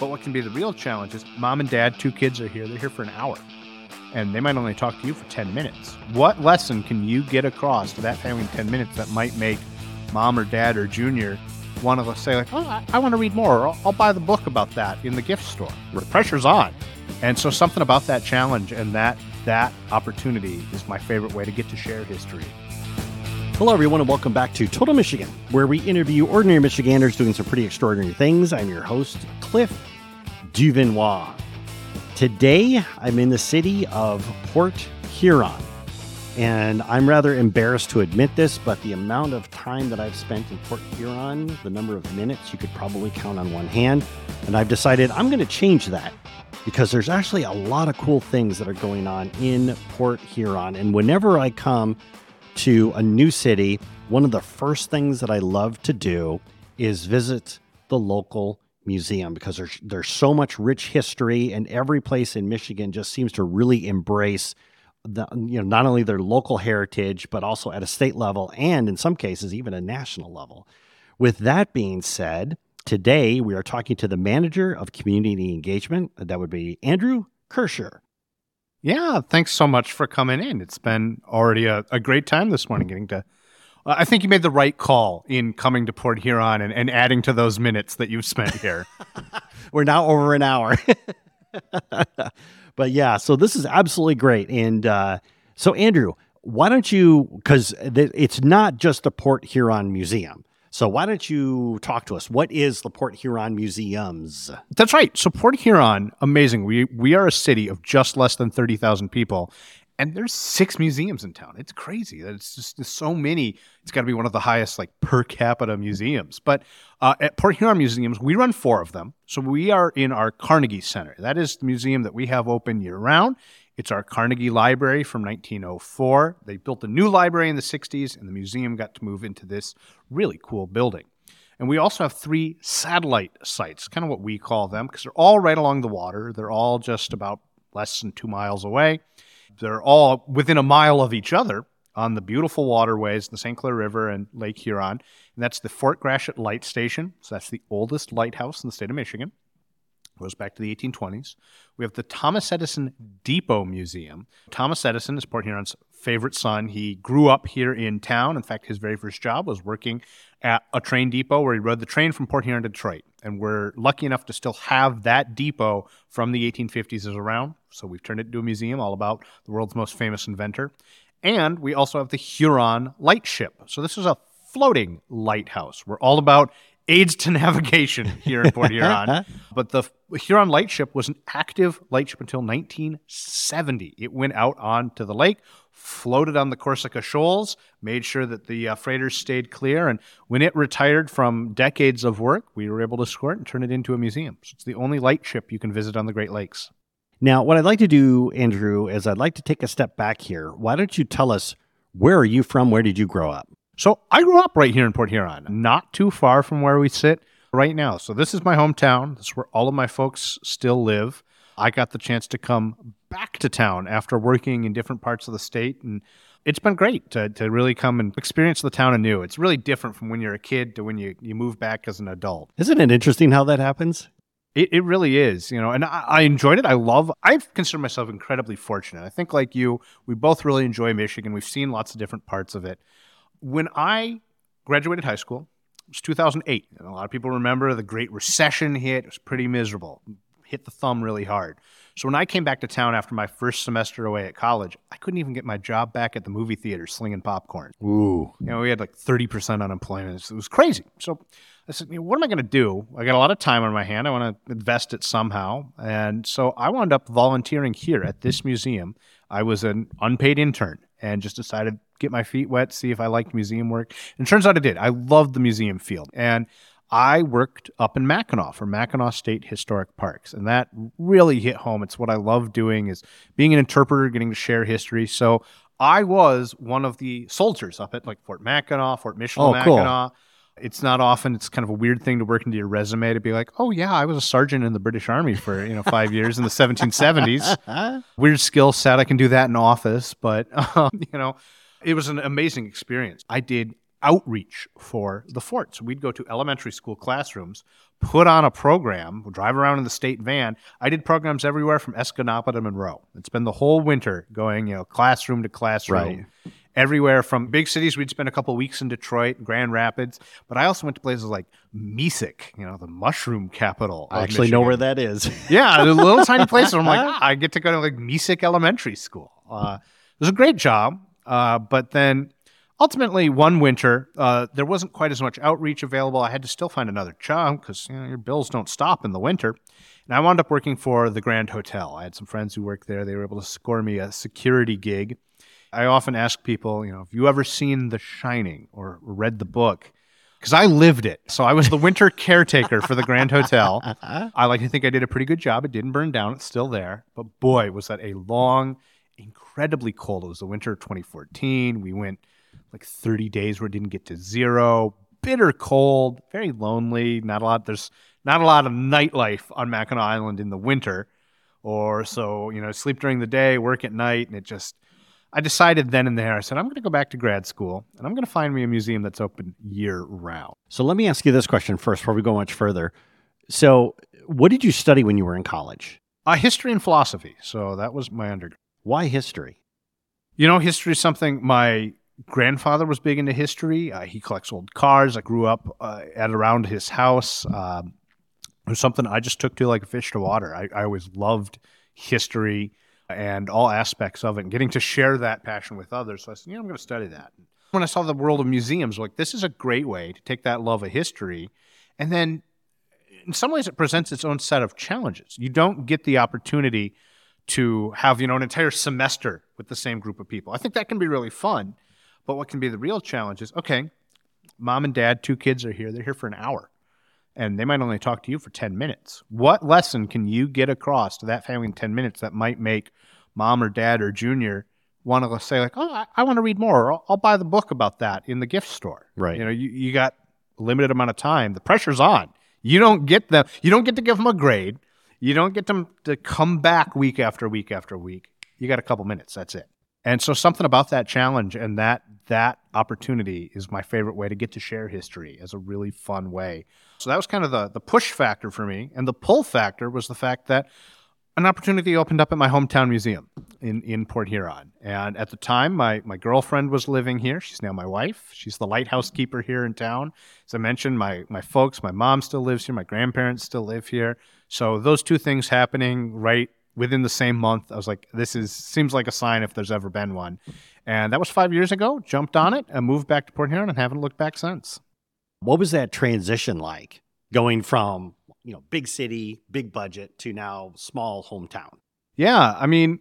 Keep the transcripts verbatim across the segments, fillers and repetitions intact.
But what can be the real challenge is mom and dad, two kids are here. They're here for an hour. And they might only talk to you for ten minutes. What lesson can you get across to that family in ten minutes that might make mom or dad or junior want to say, like, oh, I, I want to read more, or I'll, I'll buy the book about that in the gift store. The pressure's on. And so something about that challenge and that that opportunity is my favorite way to get to share history. Hello, everyone, and welcome back to Total Michigan, where we interview ordinary Michiganders doing some pretty extraordinary things. I'm your host, Cliff Duvenois. Today, I'm in the city of Port Huron, and I'm rather embarrassed to admit this, but the amount of time that I've spent in Port Huron, the number of minutes, you could probably count on one hand, and I've decided I'm going to change that because there's actually a lot of cool things that are going on in Port Huron, and whenever I come to a new city, one of the first things that I love to do is visit the local museum because there's there's so much rich history, and every place in Michigan just seems to really embrace the, you know, not only their local heritage, but also at a state level and in some cases even a national level. With that being said, today we are talking to the manager of community engagement. That would be Andrew Kirscher. Yeah, thanks so much for coming in. It's been already a, a great time this morning getting to Uh, I think you made the right call in coming to Port Huron and, and adding to those minutes that you've spent here. We're now over an hour. But yeah, so this is absolutely great. And uh, so, Andrew, why don't you, because th- it's not just the Port Huron Museum. So why don't you talk to us? What is the Port Huron Museums? That's right. So Port Huron, amazing. We we are a city of just less than thirty thousand people. And there's six museums in town. It's crazy. It's just there's so many. It's got to be one of the highest like per capita museums. But uh, at Port Huron Museums, we run four of them. So we are in our Carnegie Center. That is the museum that we have open year-round. It's our Carnegie Library from nineteen oh four. They built a new library in the sixties, and the museum got to move into this really cool building. And we also have three satellite sites, kind of what we call them, because they're all right along the water. They're all just about less than two miles away. They're all within a mile of each other on the beautiful waterways, the Saint Clair River and Lake Huron. And that's the Fort Gratiot Light Station. So that's the oldest lighthouse in the state of Michigan. It goes back to the eighteen twenties. We have the Thomas Edison Depot Museum. Thomas Edison is Port Huron's favorite son. He grew up here in town. In fact, his very first job was working at a train depot where he rode the train from Port Huron to Detroit. And we're lucky enough to still have that depot from the eighteen fifties is around. So we've turned it into a museum all about the world's most famous inventor. And we also have the Huron Lightship. So this is a floating lighthouse. We're all about aids to navigation here in Port Huron. But the Huron Lightship was an active lightship until nineteen seventy. It went out onto the lake, floated on the Corsica Shoals, made sure that the uh, freighters stayed clear. And when it retired from decades of work, we were able to score it and turn it into a museum. So it's the only lightship you can visit on the Great Lakes. Now, what I'd like to do, Andrew, is I'd like to take a step back here. Why don't you tell us, where are you from? Where did you grow up? So I grew up right here in Port Huron, not too far from where we sit right now. So this is my hometown. This is where all of my folks still live. I got the chance to come back to town after working in different parts of the state, and it's been great to to really come and experience the town anew. It's really different from when you're a kid to when you, you move back as an adult. Isn't it interesting how that happens? It it really is, you know, and I, I enjoyed it. I love, I consider myself incredibly fortunate. I think like you, we both really enjoy Michigan. We've seen lots of different parts of it. When I graduated high school, it was two thousand eight. And a lot of people remember the Great Recession hit. It was pretty miserable. Hit the thumb really hard. So when I came back to town after my first semester away at college, I couldn't even get my job back at the movie theater slinging popcorn. Ooh. You know, we had like thirty percent unemployment. It was crazy. So I said, you know, what am I going to do? I got a lot of time on my hand. I want to invest it somehow. And so I wound up volunteering here at this museum. I was an unpaid intern and just decided to get my feet wet, see if I liked museum work. And it turns out I did. I loved the museum field. And I worked up in Mackinac for Mackinac State Historic Parks, and that really hit home. It's what I love doing, is being an interpreter, getting to share history. So I was one of the soldiers up at like Fort Mackinac, Fort Michigan, oh, Mackinac. Cool. It's not often, it's kind of a weird thing to work into your resume to be like, oh yeah, I was a sergeant in the British Army for, you know, five years in the seventeen seventies. Weird skill set. I can do that in office, but, um, you know, it was an amazing experience. I did outreach for the fort. So we'd go to elementary school classrooms, put on a program, drive around in the state van. I did programs everywhere from Escanaba to Monroe. It's been the whole winter going, you know, classroom to classroom. Right. Everywhere from big cities. We'd spend a couple of weeks in Detroit, Grand Rapids, but I also went to places like Mesic, you know, the mushroom capital. I actually Michigan. know where that is. Yeah, the little tiny places. I'm like, ah, I get to go to like Mesic Elementary School. Uh, it was a great job, uh, but then ultimately one winter, uh, there wasn't quite as much outreach available. I had to still find another job because you know, your bills don't stop in the winter. And I wound up working for the Grand Hotel. I had some friends who worked there. They were able to score me a security gig. I often ask people, you know, have you ever seen The Shining or read the book? Because I lived it. So I was the winter caretaker for the Grand Hotel. I like to think I did a pretty good job. It didn't burn down. It's still there. But boy, was that a long, incredibly cold. It was the winter of twenty fourteen. We went like thirty days where it didn't get to zero. Bitter cold, very lonely. Not a lot. There's not a lot of nightlife on Mackinac Island in the winter. Or so, you know, sleep during the day, work at night, and it just... I decided then and there, I said, I'm going to go back to grad school, and I'm going to find me a museum that's open year-round. So let me ask you this question first before we go much further. So what did you study when you were in college? Uh, history and philosophy. So that was my undergrad. Why history? You know, history is something my grandfather was big into history. Uh, he collects old cars. I grew up uh, at around his house. Um, it was something I just took to like a fish to water. I, I always loved history and all aspects of it, and getting to share that passion with others. So I said, you know, I'm going to study that. When I saw the world of museums, like, this is a great way to take that love of history, and then in some ways it presents its own set of challenges. You don't get the opportunity to have, you know, an entire semester with the same group of people. I think that can be really fun, but what can be the real challenge is, okay, mom and dad, two kids are here. They're here for an hour, and they might only talk to you for ten minutes. What lesson can you get across to that family in ten minutes that might make mom or dad or junior want to say like, oh, I, I want to read more. Or I'll, I'll buy the book about that in the gift store. Right. You know, you, you got a limited amount of time. The pressure's on. You don't get them. You don't get to give them a grade. You don't get them to come back week after week after week. You got a couple minutes. That's it. And so something about that challenge and that that opportunity is my favorite way to get to share history as a really fun way. So that was kind of the the push factor for me. And the pull factor was the fact that an opportunity opened up at my hometown museum in, in Port Huron. And at the time, my, my girlfriend was living here. She's now my wife. She's the lighthouse keeper here in town. As I mentioned, my, my folks, my mom still lives here. My grandparents still live here. So those two things happening right within the same month, I was like, this is seems like a sign if there's ever been one. And that was five years ago. Jumped on it and moved back to Port Huron and haven't looked back since. What was that transition like going from, you know, big city, big budget to now small hometown? Yeah, I mean,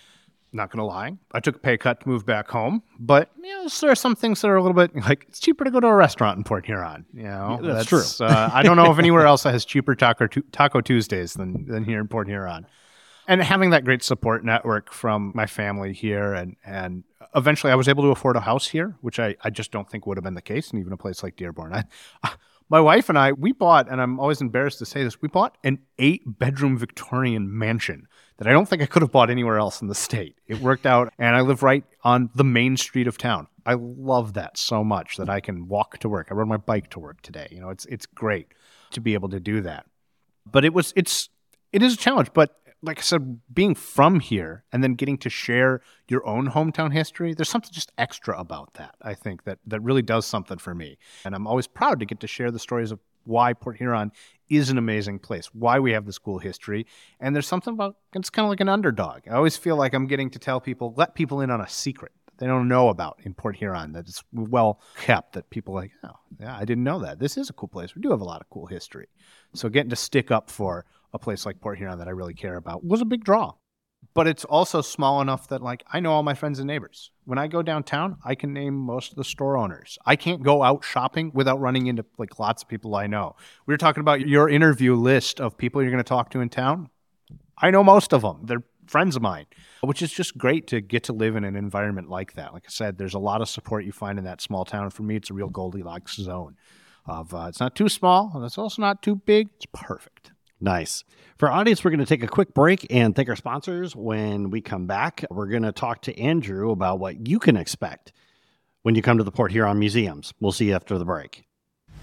not going to lie, I took a pay cut to move back home, but you know, there are some things that are a little bit like it's cheaper to go to a restaurant in Port Huron. You know, yeah, that's, that's true. uh, I don't know if anywhere else that has cheaper taco Taco Tuesdays than than here in Port Huron. And having that great support network from my family here, and and eventually I was able to afford a house here, which I, I just don't think would have been the case in even a place like Dearborn. I, My wife and I, we bought, and I'm always embarrassed to say this, we bought an eight-bedroom Victorian mansion that I don't think I could have bought anywhere else in the state. It worked out, and I live right on the main street of town. I love that so much that I can walk to work. I rode my bike to work today. You know, it's it's great to be able to do that. But it was it's it is a challenge. But like I said, being from here and then getting to share your own hometown history, there's something just extra about that, I think, that, that really does something for me. And I'm always proud to get to share the stories of why Port Huron is an amazing place, why we have this cool history. And there's something about, it's kind of like an underdog. I always feel like I'm getting to tell people, let people in on a secret that they don't know about in Port Huron, that it's well kept, that people are like, oh, yeah, I didn't know that. This is a cool place. We do have a lot of cool history. So getting to stick up for a place like Port Huron that I really care about was a big draw. But it's also small enough that, like, I know all my friends and neighbors. When I go downtown, I can name most of the store owners. I can't go out shopping without running into, like, lots of people I know. We were talking about your interview list of people you're going to talk to in town. I know most of them. They're friends of mine, which is just great to get to live in an environment like that. Like I said, there's a lot of support you find in that small town. For me, it's a real Goldilocks zone of uh, it's not too small, and it's also not too big. It's perfect. Nice. For our audience, we're going to take a quick break and thank our sponsors. When we come back, we're going to talk to Andrew about what you can expect when you come to the Port Huron museums. We'll see you after the break.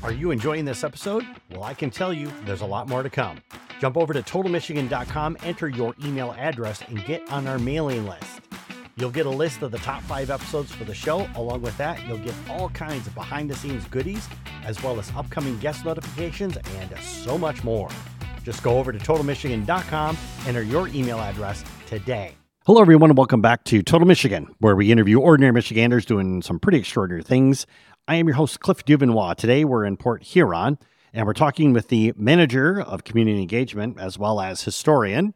Are you enjoying this episode? Well, I can tell you there's a lot more to come. Jump over to total michigan dot com, enter your email address, and get on our mailing list. You'll get a list of the top five episodes for the show. Along with that, you'll get all kinds of behind-the-scenes goodies, as well as upcoming guest notifications and so much more. Just go over to total michigan dot com, enter your email address today. Hello, everyone, and welcome back to Total Michigan, where we interview ordinary Michiganders doing some pretty extraordinary things. I am your host, Cliff Duvernois. Today, we're in Port Huron, and we're talking with the manager of community engagement, as well as historian,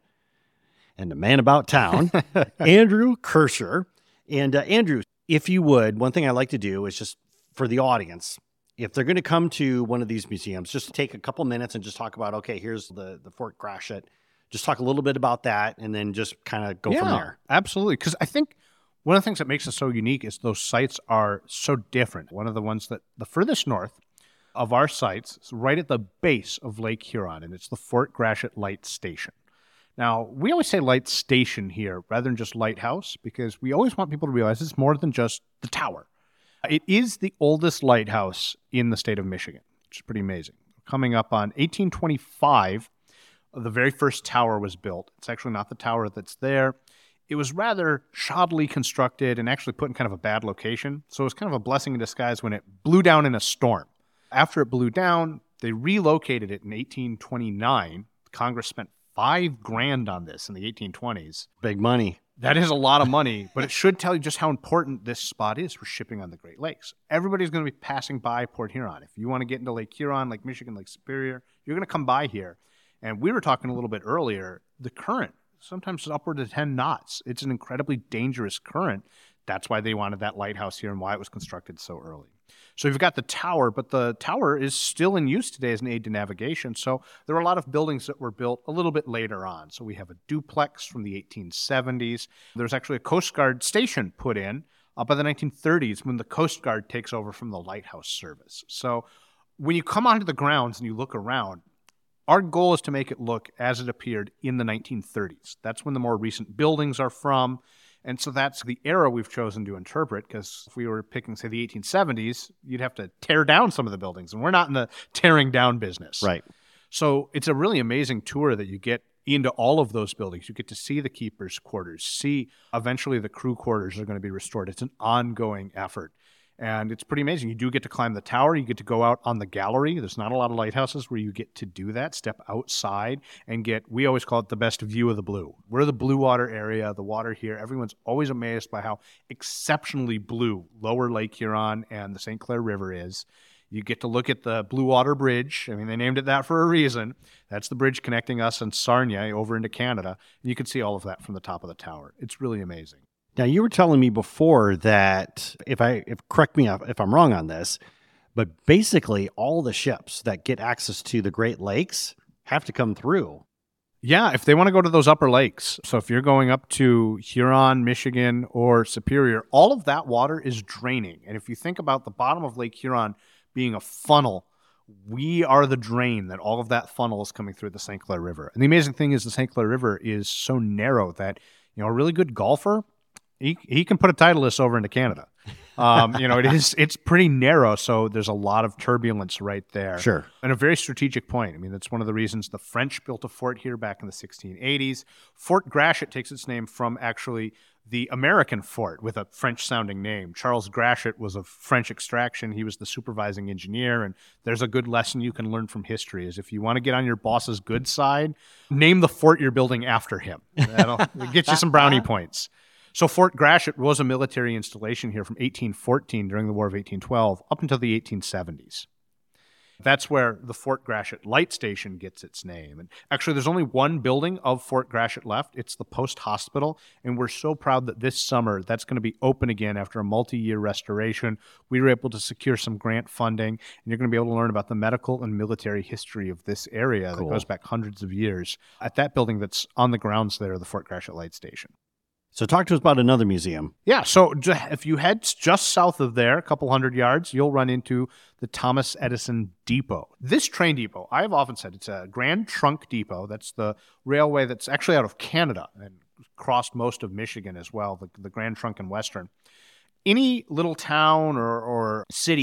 and the man about town, Andrew Kirscher. And uh, Andrew, if you would, one thing I like to do is just for the audience, if they're going to come to one of these museums, just take a couple minutes and just talk about, okay, here's the, the Fort Gratiot. Just talk a little bit about that and then just kind of go yeah, from there. Absolutely. Because I think one of the things that makes it so unique is those sites are so different. One of the ones that the furthest north of our sites is right at the base of Lake Huron, and it's the Fort Gratiot Light Station. Now, we always say light station here rather than just lighthouse because we always want people to realize it's more than just the tower. It is the oldest lighthouse in the state of Michigan, which is pretty amazing. Coming up on eighteen twenty-five, the very first tower was built. It's actually not the tower that's there. It was rather shoddily constructed and actually put in kind of a bad location. So it was kind of a blessing in disguise when it blew down in a storm. After it blew down, they relocated it in eighteen twenty-nine. Congress spent five grand on this in the eighteen twenties. Big money. That is a lot of money, but it should tell you just how important this spot is for shipping on the Great Lakes. Everybody's going to be passing by Port Huron. If you want to get into Lake Huron, Lake Michigan, Lake Superior, you're going to come by here. And we were talking a little bit earlier, the current sometimes is upward to ten knots. It's an incredibly dangerous current. That's why they wanted that lighthouse here and why it was constructed so early. So you've got the tower, but the tower is still in use today as an aid to navigation. So there are a lot of buildings that were built a little bit later on. So we have a duplex from the eighteen seventies. There's actually a Coast Guard station put in uh, by the nineteen thirties when the Coast Guard takes over from the lighthouse service. So when you come onto the grounds and you look around, our goal is to make it look as it appeared in the nineteen thirties. That's when the more recent buildings are from. And so that's the era we've chosen to interpret, because if we were picking, say, the eighteen seventies, you'd have to tear down some of the buildings, and we're not in the tearing down business. Right. So it's a really amazing tour that you get into all of those buildings. You get to see the keepers' quarters, see eventually the crew quarters are going to be restored. It's an ongoing effort. And it's pretty amazing. You do get to climb the tower. You get to go out on the gallery. There's not a lot of lighthouses where you get to do that, step outside and get, we always call it the best view of the blue. We're the blue water area, the water here. Everyone's always amazed by how exceptionally blue Lower Lake Huron and the Saint Clair River is. You get to look at the Blue Water Bridge. I mean, they named it that for a reason. That's the bridge connecting us and Sarnia over into Canada. And you can see all of that from the top of the tower. It's really amazing. Now, you were telling me before that, if I if correct me if I'm wrong on this, but basically all the ships that get access to the Great Lakes have to come through. Yeah, if they want to go to those upper lakes. So if you're going up to Huron, Michigan, or Superior, all of that water is draining. And if you think about the bottom of Lake Huron being a funnel, we are the drain that all of that funnel is coming through the Saint Clair River. And the amazing thing is the Saint Clair River is so narrow that, you know, a really good golfer, He he can put a Titleist over into Canada. Um, you know, it is it's pretty narrow, so there's a lot of turbulence right there. Sure. And a very strategic point. I mean, that's one of the reasons the French built a fort here back in the sixteen eighties. Fort Gratiot takes its name from actually the American fort with a French-sounding name. Charles Gratiot was of French extraction. He was the supervising engineer, and there's a good lesson you can learn from history is if you want to get on your boss's good side, name the fort you're building after him. That'll get you some brownie points. So Fort Gratiot was a military installation here from eighteen fourteen during the War of eighteen twelve up until the eighteen seventies. That's where the Fort Gratiot Light Station gets its name. And actually, there's only one building of Fort Gratiot left. It's the Post Hospital. And we're so proud that this summer that's going to be open again after a multi-year restoration. We were able to secure some grant funding, and you're going to be able to learn about the medical and military history of this area Cool. that goes back hundreds of years at that building that's on the grounds there, the Fort Gratiot Light Station. So talk to us about another museum. Yeah, so ju- if you head just south of there, a couple hundred yards, you'll run into the Thomas Edison Depot. This train depot, I've often said, it's a Grand Trunk Depot. That's the railway that's actually out of Canada and crossed most of Michigan as well, the, the Grand Trunk and Western. Any little town or, or city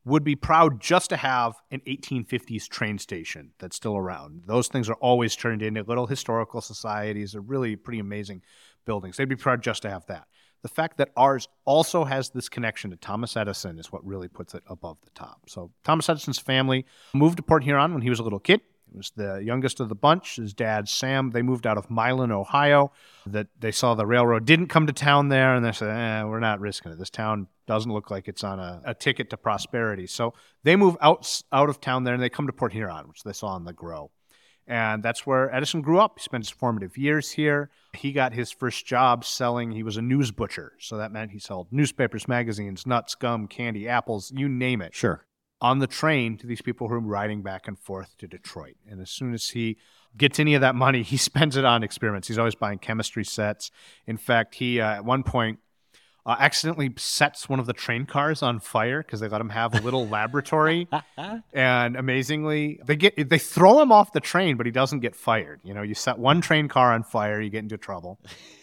would be proud just to have an eighteen fifties train station that's still around. Those things are always turned into little historical societies. They're really pretty amazing buildings. They'd be proud just to have that. The fact that ours also has this connection to Thomas Edison is what really puts it above the top. So Thomas Edison's family moved to Port Huron when he was a little kid. He was the youngest of the bunch. His dad, Sam, they moved out of Milan, Ohio. That they saw the railroad didn't come to town there, and they said, eh, we're not risking it. This town doesn't look like it's on a, a ticket to prosperity. So they move out, out of town there, and they come to Port Huron, which they saw on the grow. And that's where Edison grew up. He spent his formative years here. He got his first job selling, he was a news butcher. So that meant he sold newspapers, magazines, nuts, gum, candy, apples, you name it. Sure. On the train to these people who are riding back and forth to Detroit. And as soon as he gets any of that money, he spends it on experiments. He's always buying chemistry sets. In fact, he, uh, at one point, Uh, accidentally sets one of the train cars on fire because they let him have a little laboratory. And amazingly, they get they throw him off the train, but he doesn't get fired. You know, you set one train car on fire, you get into trouble.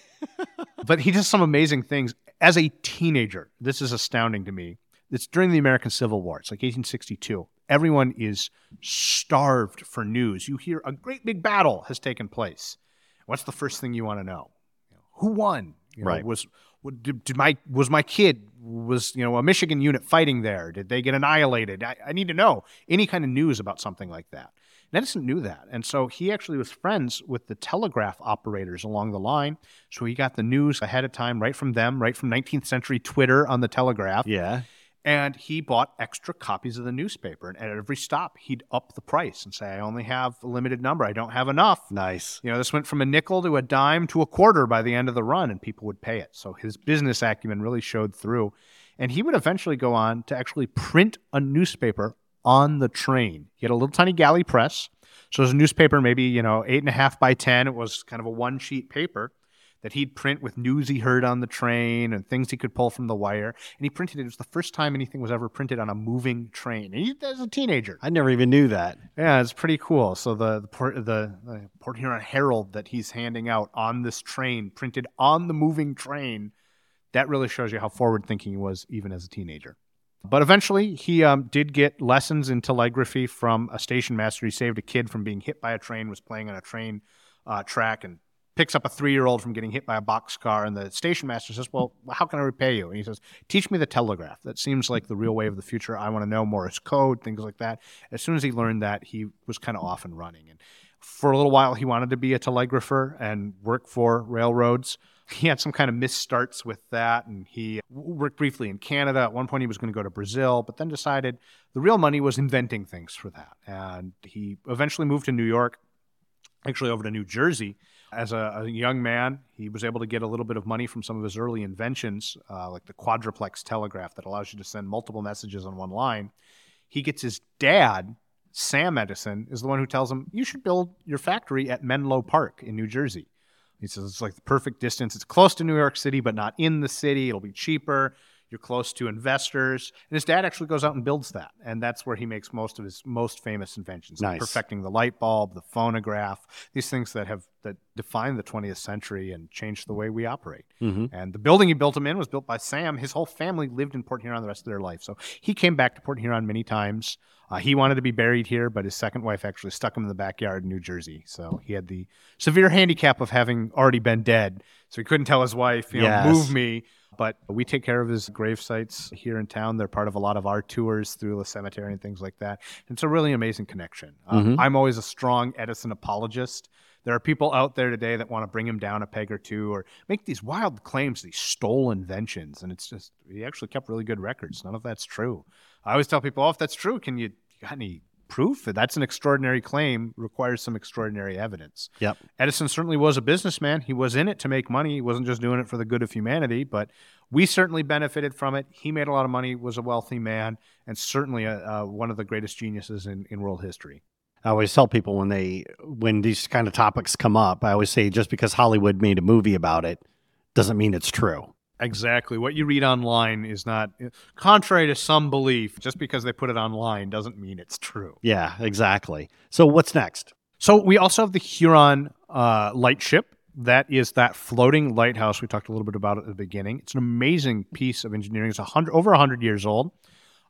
But he does some amazing things. As a teenager, this is astounding to me. It's during the American Civil War. It's like eighteen sixty-two. Everyone is starved for news. You hear a great big battle has taken place. What's the first thing you want to know? You know, who won? You know, right. Was Did, did my was my kid was you know a Michigan unit fighting there? Did they get annihilated? I, I need to know any kind of news about something like that. And Edison knew that, and so he actually was friends with the telegraph operators along the line. So he got the news ahead of time, right from them, right from nineteenth century Twitter on the telegraph. Yeah. And he bought extra copies of the newspaper. And at every stop, he'd up the price and say, I only have a limited number. I don't have enough. Nice. You know, this went from a nickel to a dime to a quarter by the end of the run, and people would pay it. So his business acumen really showed through. And he would eventually go on to actually print a newspaper on the train. He had a little tiny galley press. So it was a newspaper, maybe, you know, eight and a half by ten. It was kind of a one sheet paper that he'd print with news he heard on the train and things he could pull from the wire. And he printed it. It was the first time anything was ever printed on a moving train. And he, as a teenager. I never even knew that. Yeah, it's pretty cool. So the the Port, the, the Port Huron Herald that he's handing out on this train, printed on the moving train, that really shows you how forward-thinking he was even as a teenager. But eventually, he um, did get lessons in telegraphy from a station master. He saved a kid from being hit by a train, was playing on a train uh, track, and picks up a three-year-old from getting hit by a boxcar, and the station master says, well, how can I repay you? And he says, teach me the telegraph. That seems like the real way of the future. I want to know Morse code, things like that. As soon as he learned that, he was kind of off and running. And for a little while, he wanted to be a telegrapher and work for railroads. He had some kind of misstarts with that, and he worked briefly in Canada. At one point, he was going to go to Brazil, but then decided the real money was inventing things for that. And he eventually moved to New York, actually over to New Jersey. As a, a young man, he was able to get a little bit of money from some of his early inventions, uh, like the quadruplex telegraph that allows you to send multiple messages on one line. He gets his dad, Sam Edison, is the one who tells him, you should build your factory at Menlo Park in New Jersey. He says it's like the perfect distance. It's close to New York City, but not in the city. It'll be cheaper. You're close to investors. And his dad actually goes out and builds that. And that's where he makes most of his most famous inventions. Nice. Like perfecting the light bulb, the phonograph, these things that have that define the twentieth century and changed the way we operate. Mm-hmm. And the building he built him in was built by Sam. His whole family lived in Port Huron the rest of their life. So he came back to Port Huron many times. Uh, he wanted to be buried here, but his second wife actually stuck him in the backyard in New Jersey. So he had the severe handicap of having already been dead. So he couldn't tell his wife, you know, Yes. move me. But we take care of his grave sites here in town. They're part of a lot of our tours through the cemetery and things like that. It's a really amazing connection. Um, Mm-hmm. I'm always a strong Edison apologist. There are people out there today that want to bring him down a peg or two or make these wild claims, these stole inventions. And it's just, he actually kept really good records. None of that's true. I always tell people, oh, if that's true, can you, you got any proof that that's an extraordinary claim? Requires some extraordinary evidence. Yep. Edison certainly was a businessman. He was in it to make money. He wasn't just doing it for the good of humanity, but we certainly benefited from it. He made a lot of money, was a wealthy man, and certainly a, uh, one of the greatest geniuses in, in world history. I always tell people when they when these kind of topics come up, I always say just because Hollywood made a movie about it doesn't mean it's true. Exactly. What you read online is not, contrary to some belief, just because they put it online doesn't mean it's true. Yeah, exactly. So what's next? So we also have the Huron uh, lightship. That is that floating lighthouse we talked a little bit about at the beginning. It's an amazing piece of engineering. It's a hundred, over one hundred years old.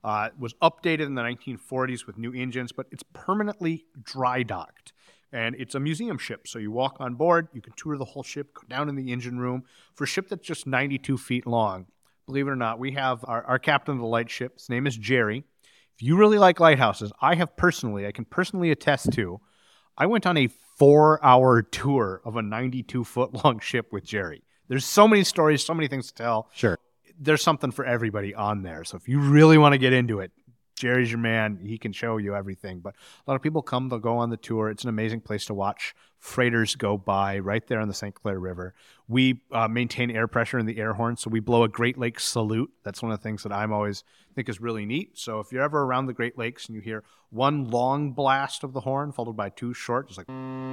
Uh, it was updated in the nineteen forties with new engines, but it's permanently dry docked. And it's a museum ship. So you walk on board, you can tour the whole ship, go down in the engine room. For a ship that's just ninety-two feet long, believe it or not, we have our, our captain of the lightship. His name is Jerry. If you really like lighthouses, I have personally, I can personally attest to, I went on a four-hour tour of a ninety-two-foot-long ship with Jerry. There's so many stories, so many things to tell. Sure. There's something for everybody on there. So if you really want to get into it, Jerry's your man. He can show you everything. But a lot of people come, they'll go on the tour. It's an amazing place to watch freighters go by right there on the Saint Clair River. We uh, maintain air pressure in the air horn, so we blow a Great Lakes salute. That's one of the things that I'm always think is really neat. So if you're ever around the Great Lakes and you hear one long blast of the horn followed by two short, just like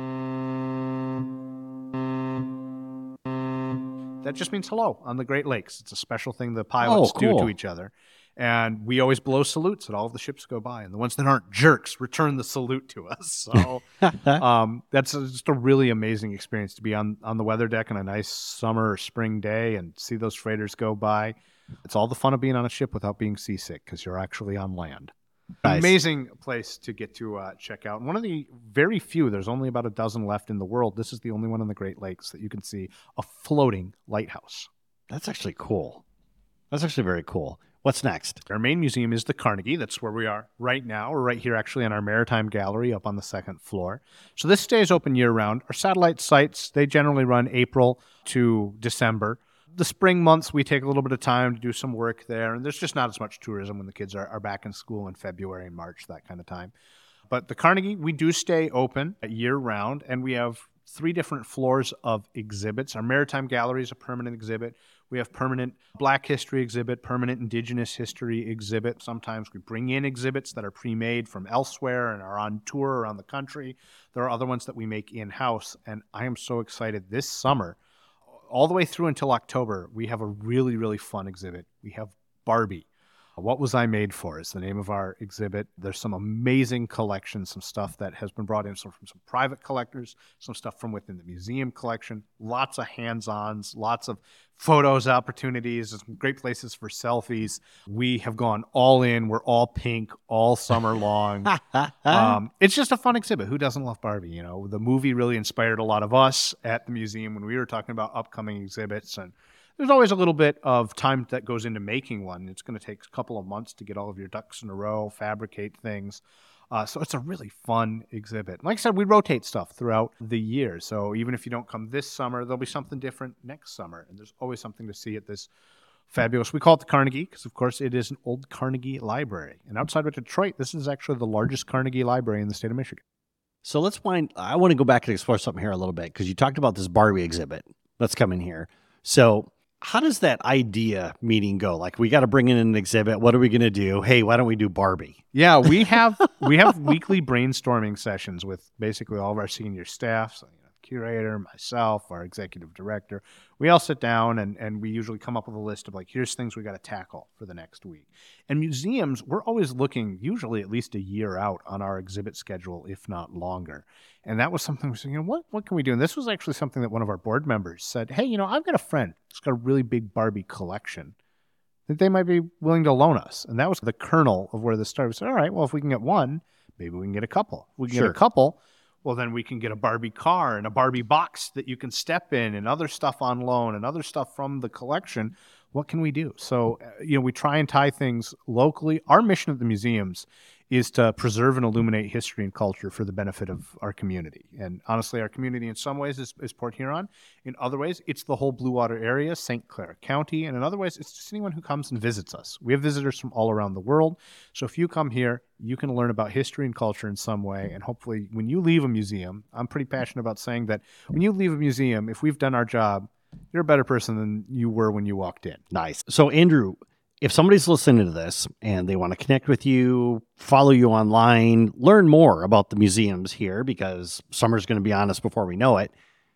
that just means hello on the Great Lakes. It's a special thing the pilots Oh, cool. do to each other. And we always blow salutes at all of the ships go by. And the ones that aren't jerks return the salute to us. So um, that's just a really amazing experience to be on, on the weather deck on a nice summer or spring day and see those freighters go by. It's all the fun of being on a ship without being seasick because you're actually on land. Nice. Amazing place to get to uh, check out. And one of the very few, there's only about a dozen left in the world. This is the only one in the Great Lakes that you can see a floating lighthouse. That's actually cool. That's actually very cool. What's next? Our main museum is the Carnegie. That's where we are right now. We're right here actually in our Maritime Gallery up on the second floor. So this stays open year-round. Our satellite sites, they generally run April to December. The spring months, we take a little bit of time to do some work there, and there's just not as much tourism when the kids are, are back in school in February and March, that kind of time. But the Carnegie, we do stay open year-round, and we have three different floors of exhibits. Our Maritime Gallery is a permanent exhibit. We have permanent Black History exhibit, permanent Indigenous History exhibit. Sometimes we bring in exhibits that are pre-made from elsewhere and are on tour around the country. There are other ones that we make in-house, and I am so excited. This summer, all the way through until October, we have a really, really fun exhibit. We have Barbie. What Was I Made For is the name of our exhibit. There's some amazing collections, some stuff that has been brought in some, from some private collectors, some stuff from within the museum collection, lots of hands-ons, lots of photos opportunities, some great places for selfies. We have gone all in. We're all pink all summer long. um, it's just a fun exhibit. Who doesn't love Barbie? You know, the movie really inspired a lot of us at the museum when we were talking about upcoming exhibits, and there's always a little bit of time that goes into making one. It's going to take a couple of months to get all of your ducks in a row, fabricate things. Uh, so it's a really fun exhibit. Like I said, we rotate stuff throughout the year. So even if you don't come this summer, there'll be something different next summer. And there's always something to see at this fabulous, we call it the Carnegie because, of course, it is an old Carnegie library. And outside of Detroit, this is actually the largest Carnegie library in the state of Michigan. So let's wind, I want to go back and explore something here a little bit because you talked about this Barbie exhibit. Let's come in here. So how does that idea meeting go? Like, we got to bring in an exhibit. What are we going to do? Hey, why don't we do Barbie? Yeah, we have we have weekly brainstorming sessions with basically all of our senior staff. So, you know, curator, myself, our executive director. We all sit down and, and we usually come up with a list of like, here's things we got to tackle for the next week. And museums, we're always looking usually at least a year out on our exhibit schedule, if not longer. And that was something we said, you know, what, what can we do? And this was actually something that one of our board members said, hey, you know, I've got a friend who's got a really big Barbie collection that they might be willing to loan us. And that was the kernel of where this started. We said, all right, well, if we can get one, maybe we can get a couple. If we can Sure. get a couple, well, then we can get a Barbie car and a Barbie box that you can step in and other stuff on loan and other stuff from the collection. What can we do? So, uh, you know, we try and tie things locally. Our mission at the museums is to preserve and illuminate history and culture for the benefit of our community. And honestly, our community in some ways is, is Port Huron. In other ways, it's the whole Blue Water area, Saint Clair County. And in other ways, it's just anyone who comes and visits us. We have visitors from all around the world. So if you come here, you can learn about history and culture in some way. And hopefully when you leave a museum, I'm pretty passionate about saying that when you leave a museum, if we've done our job, you're a better person than you were when you walked in. Nice. So, Andrew, if somebody's listening to this and they want to connect with you, follow you online, learn more about the museums here, because summer's going to be on us before we know it,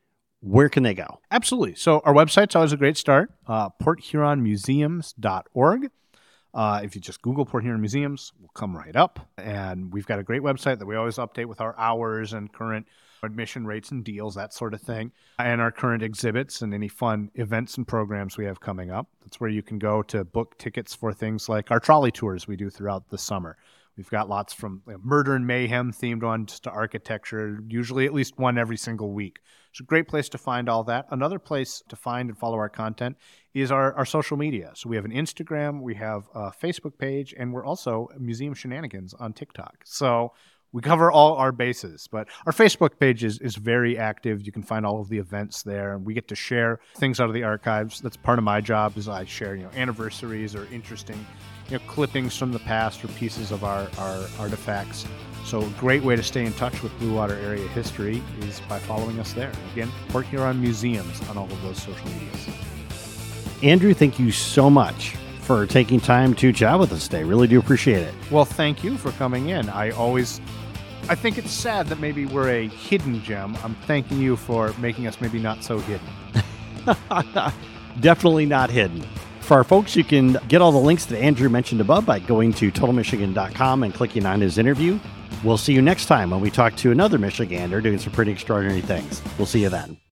where can they go? Absolutely. So our website's always a great start, uh, port huron museums dot org. Uh, if you just Google Port Huron Museums, we'll come right up. And we've got a great website that we always update with our hours and current admission rates and deals, that sort of thing, and our current exhibits and any fun events and programs we have coming up. That's where you can go to book tickets for things like our trolley tours we do throughout the summer. We've got lots from you know, murder and mayhem themed ones to architecture, usually at least one every single week. It's a great place to find all that. Another place to find and follow our content is our, our social media. So we have an Instagram, we have a Facebook page, and we're also Museum Shenanigans on TikTok. So we cover all our bases, but our Facebook page is, is very active. You can find all of the events there, and we get to share things out of the archives. That's part of my job is I share, you know, anniversaries or interesting, you know, clippings from the past or pieces of our, our artifacts. So a great way to stay in touch with Blue Water area history is by following us there. Again, Port Huron Museums on all of those social medias. Andrew, thank you so much for taking time to chat with us today. Really do appreciate it. Well, thank you for coming in. I always, I think it's sad that maybe we're a hidden gem. I'm thanking you for making us maybe not so hidden. Definitely not hidden. For our folks, you can get all the links that Andrew mentioned above by going to total michigan dot com and clicking on his interview. We'll see you next time when we talk to another Michigander doing some pretty extraordinary things. We'll see you then.